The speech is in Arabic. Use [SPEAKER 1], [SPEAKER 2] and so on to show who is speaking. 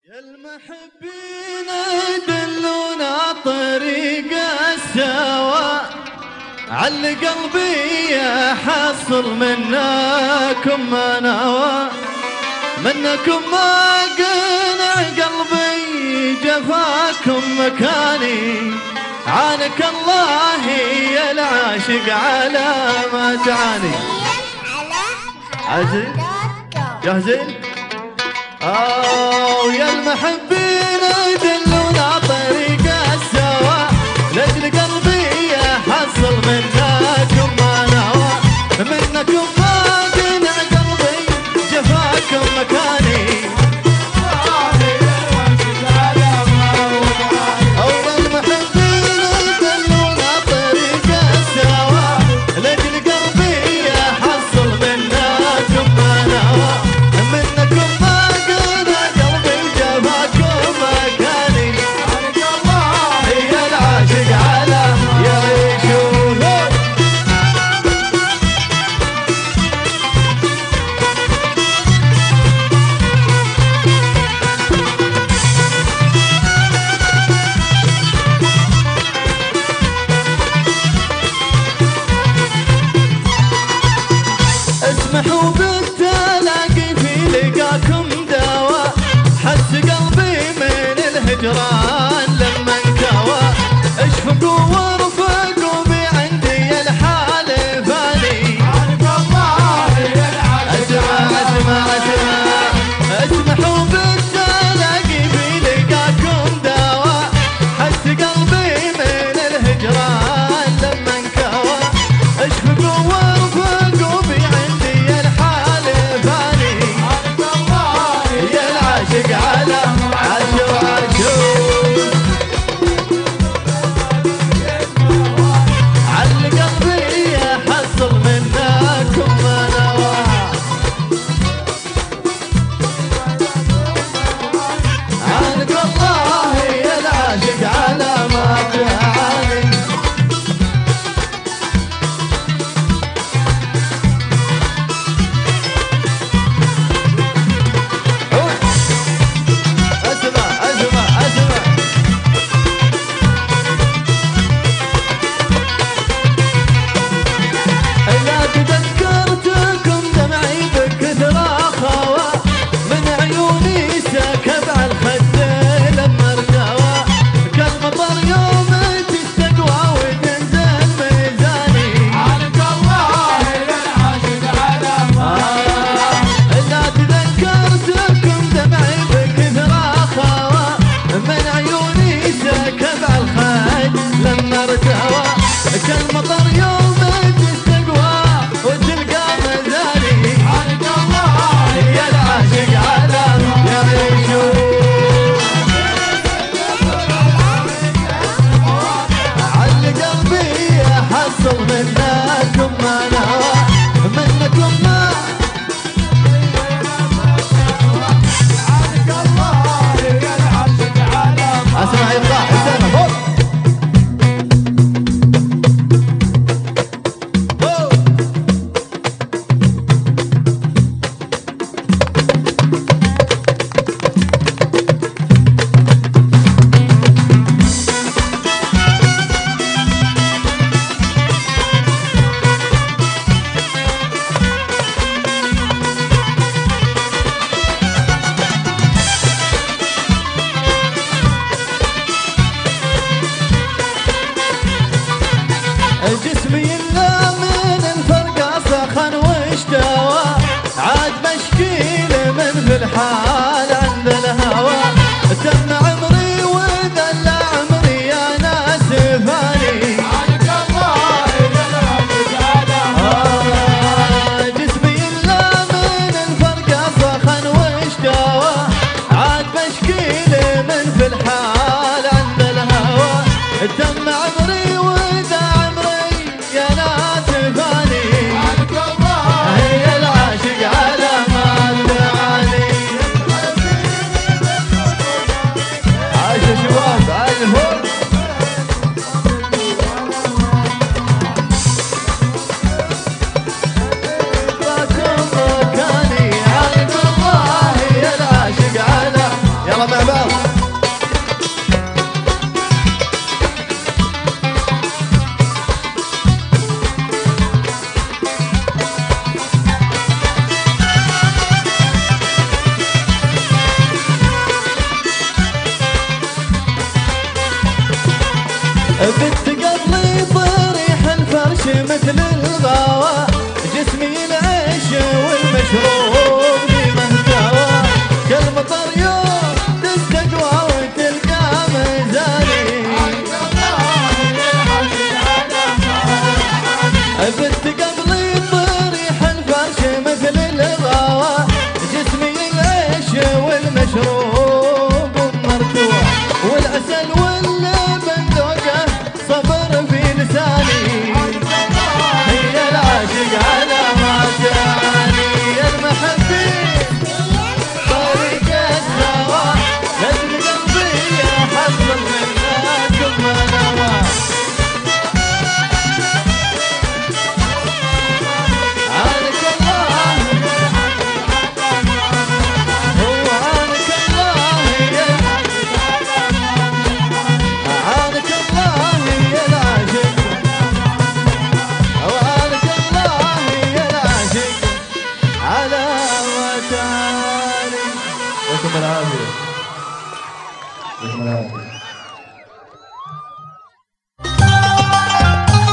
[SPEAKER 1] يا المحبين دلونا طريق السوا، عل قلبي يحصل منكم ما نوى، منكم ما قنع قلبي جفاكم مكاني، عانك الله يا العاشق على ما تعاني. عزيز جاهزين؟ يا المحبين دلونا طريق السوا، لاجل قلبي يحصل منكم ما نوى، منكم ما قنع قلبي جفاكم مكاني. اسمحوا بالتلاقي في لقاكم دواء، حس قلبي من الهجران لما انكوى، اشفقوا وارفقوا بي عندي الحال فاني. اسمحوا بالتلاقي في لقاكم دواء، حس قلبي من الهجران لما انكوى، اشفقوا وارفقوا بي على عاشو عاشو، عل قلبي يحصل منكم ما نوى، عانك الله يا العاشق على ما تعاني. كالمطر يوم تستقوى وتلقى مزاري، عانك الله يا العاشق على يعيشوا، عل قلبي يحصل منكم ما نوى، منكم ما عانك الله يا العاشق على اسمع يطلع حسين جسمي إلا من الفرقة سخن واشتوى، عاد مشكيل من في الحال عند الهوى، تم عمري وذل عمري يا ناس فاني، عانك الله يا العاشق على جسمي إلا من الفرقة سخن واشتوى، عاد مشكيل من في الحال عند الهوى، تم عمري يا ناس فاني، عانك الله هي العاشق على ما تعاني. مع بعض. بنت قبلي طريح الفرش مثل الغوا، جسمي العيش والمشروب لي مهتوى، كالمطر يوم تستقوى وتلقى ميزاني. بنت قبلي طريح الفرش مثل الغوا، جسمي العيش والمشروب مرتوى، والعسل واللبن ذوقه صبر في لساني. هي العاشق على ما جاني، المحبين طريق السوا، لازم قلبي يحصل منها كل ما نوى. عنك الله هو عنك الله، عنك الله يا العاشق، وعنك الله يا العاشق على وتعالي. يعطيكم العافية.